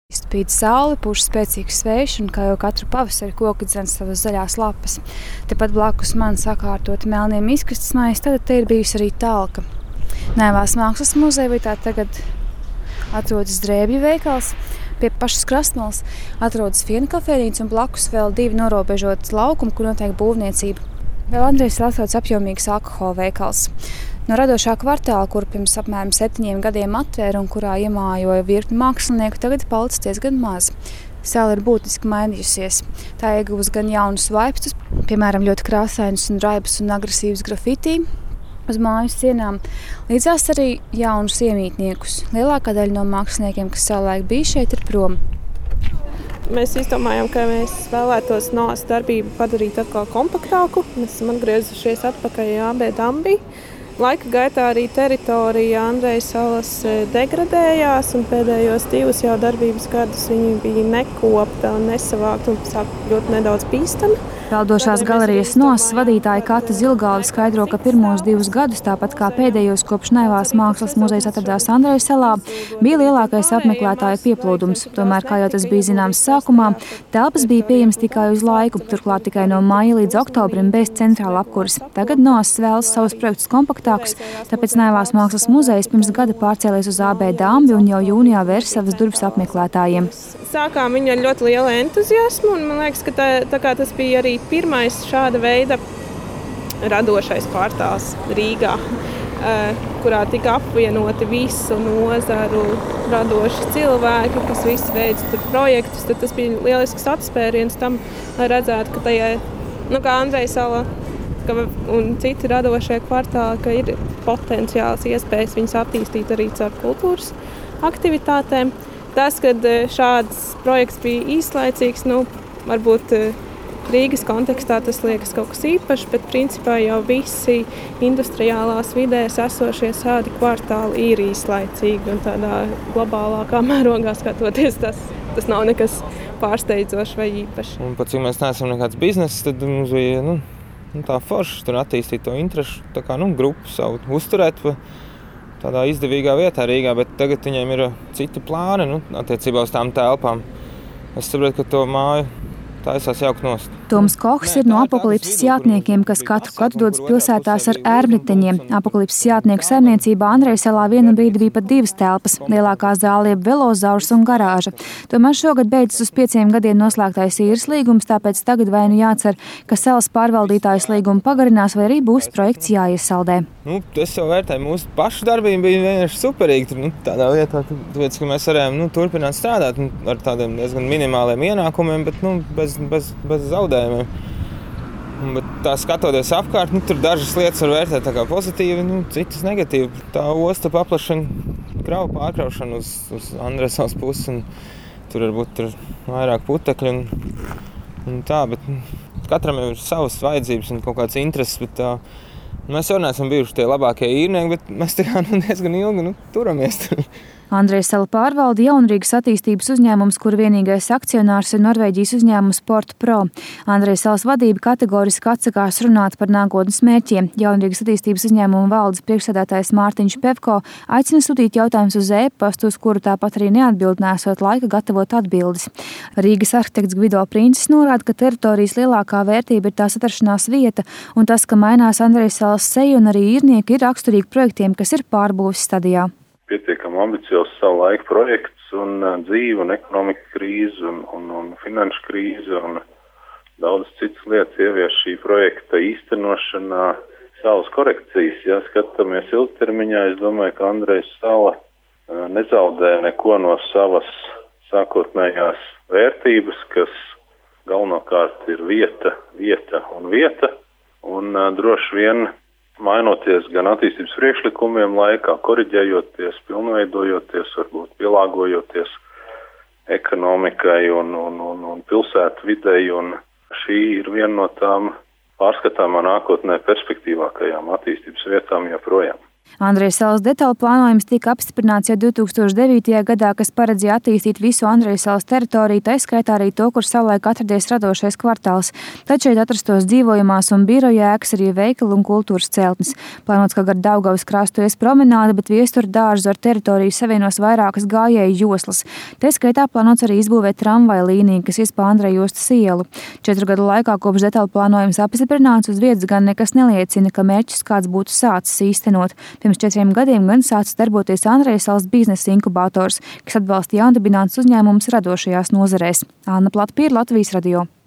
Spīd saule, pūš spēcīgs vējš, un kā jau katru pavasari koki dzen savas zaļās lapas. Tepat blakus man sakārtoti melniem izkastes mājas, tad te ir bijusi arī talka. Naivās mākslas muzeja vietā tagad atrodas drēbju veikals. Pie pašas krastmalas atrodas viena kafejnīca un blakus vēl 2 norobežotas laukumi, kur notiek būvniecība. Vēl Andrejs atrodas apjomīgs alkohola veikals. No radošā kvartāla, kur pirms apmēram 7 gadiem atvēra un kurā iemājoja virkni mākslinieku, tagad ir palicis diezgan maz. Sala ir būtiski mainījusies. Tā ieguvusi gan jaunus vaipstus, piemēram, ļoti krāsainus un raibus un agresīvus grafitī uz mājas sienām, līdzās arī jaunus iemītniekus. Lielākā daļa no māksliniekiem, kas savulaik bija šeit, ir prom. Mēs izdomājām, ka mēs vēlētos NOAS darbību padarīt atkal kompaktāku. Mēs esam atgriezušies atpakaļ AB Dambī. Laika gaitā arī teritorija Andrejas salas degradējās, un pēdējos 2 jau darbības gadus viņi bija nekopta un nesavākta un sāk ļoti nedaudz bīstami. Peldošās galerijas NOAS vadītāja Kata Zilgalve skaidro, ka pirmos 2 gadus, tāpat kā pēdējos kopš Naivās mākslas muzejs atradās Andrejas salā, bija lielākais apmeklētāju pieplūdums. Tomēr, kā jau tas bija zināms sākumā, telpas bija pieejamas tikai uz laiku, turklāt tikai no maija līdz oktobrim bez centrāla apkuras. Tagad NOAS vēlas savus projektus kompaktākus, tāpēc Naivās mākslas muzejs pirms gada pārcēlies uz AB Dambi un jau jūnijā vērs savas durvis apmeklētājiem. Sākām viņu ar ļoti lielu entuziasmu, un man liekas, ka tā kā tas bija arī pirmais šāda veida radošais kvartāls Rīgā, kurā tika apvienoti visu nozaru radoši cilvēki, kas visi veic tur projektus. Tad tas bija lielisks atspēriens tam, lai redzētu, ka tajā, kā Andrejas sala un citi radošie kvartāli, ka ir potenciāls iespējas viņus attīstīt arī caur kultūras aktivitātēm. Tas, kad šāds projekts bija īslaicīgs, varbūt Rīgas kontekstā tas liekas kaut kas īpašs, bet principā jau visi industriālās vidēs esošie šādi kvartāli ir īslaicīgi, un tādā globālākā mērogā skatoties, tas nav nekas pārsteidzošs vai īpašs. Un pat cik mēs neesam nekāds bizness, tad mums bija tā forši tur attīstīt to interešu grupu savu uzturēt tādā izdevīgā vietā Rīgā, bet tagad viņiem ir citi plāni attiecībā uz tām telpām. Es saprotu, ka to māju taisās jaukt nost. Toms Kohs ir no apokalipses jātniekiem, kas katru gadu dodas pilsētās ar ērbriteņiem. Apokalipses jātnieku saimniecībā Andrejas salā vienu brīdi bija pat 2 telpas - lielākā zāle jeb velozaurs un garāža. Tomēr šogad beidzas uz 5 gadiem noslēgtais īres līgums, tāpēc tagad vai jācer, ka salas pārvaldītājas līgumu pagarinās, vai arī būs projekts jāiesaldē. Es jau vērtēju, mūsu pašu darbība bija vienkārši superīga. Tādā vietā, tāpēc, ka mēs varējām turpināt strādāt ar tādiem diezgan minimāliem ienākumiem, bet bez zaudējumiem. Bet tā skatoties apkārt, tur dažas lietas var vērtēt tā kā pozitīvi, citas negatīvi. Tā osta paplašana, kravu pārkraušana uz Andrejas salas pusi, un tur varbūt ir vairāk putekļi un tā, bet katram jau ir savas vajadzības un kaut kāds intereses, bet mēs jau neesam bijuši tie labākie īrnieki, bet mēs diezgan ilgi turamies. Andrejas salu pārvalda Jaunrīgas attīstības uzņēmums, kur vienīgais akcionārs ir Norvēģijas uzņēmums Sport-Pro. Andrejas salas vadība kategoriski atsakās runāt par nākotnes mērķiem. Jaunrīgas attīstības uzņēmuma valdes priekšsēdētājs Mārtiņš Pevko aicina sūtīt jautājumus uz e-pastu, uz kuru tāpat arī neatbild, nesot laika gatavot atbildes. Rīgas arhitekts Gvido Princis norāda, ka teritorijas lielākā vērtība ir tās atrašanās vieta, un tas, ka mainās Andrejas salas seja un arī īrnieki, ir raksturīgi projektiem, kas ir pārbūves stadijā. Pietiekami ambiciozs savu laiku projekts un dzīve un ekonomika krīze un finanšu krīze un daudz citas lietas ievieš šī projekta īstenošanā savas korekcijas. Ja skatāmies ilgtermiņā, es domāju, ka Andrejas sala nezaudē neko no savas sākotnējās vērtības, kas galvenokārt ir vieta un droši vien mainoties gan attīstības priekšlikumiem laikā, koriģējoties, pilnveidojoties, varbūt pielāgojoties ekonomikai un pilsētu videi, un šī ir viena no tām pārskatāmā nākotnē perspektīvākajām attīstības vietām joprojām. Andrejas salas detaļu plānojums tika apstiprināts jau 2009. gadā, kas paredzēja attīstīt visu Andrejas salas teritoriju, tā skaitā arī to, kur savulaik atradies radošais kvartāls. Tad šeit atrastos dzīvojamās un biroja ēkas, arī veikali un kultūras celtnes. Plānots, ka gar Daugavas krastu ies promenāde, bet viestura dārzu ar teritoriju savienos vairākas gājēju joslas. Tā skaitā plānots arī izbūvēt tramvaja līniju, kas ies pa Andreja jostas ielu. 4 gadu laikā kopš detaļu plānojums apstiprināts uz vietas gan nekas neliecina, ka mērķis kāds būtu sācis īstenot. Pirms 4 gadiem gan sācis darboties Andrejas salas biznesa inkubators, kas atbalsta jaundibinātus uzņēmumus radošajās nozarēs. Anna Platpīra, Latvijas radio.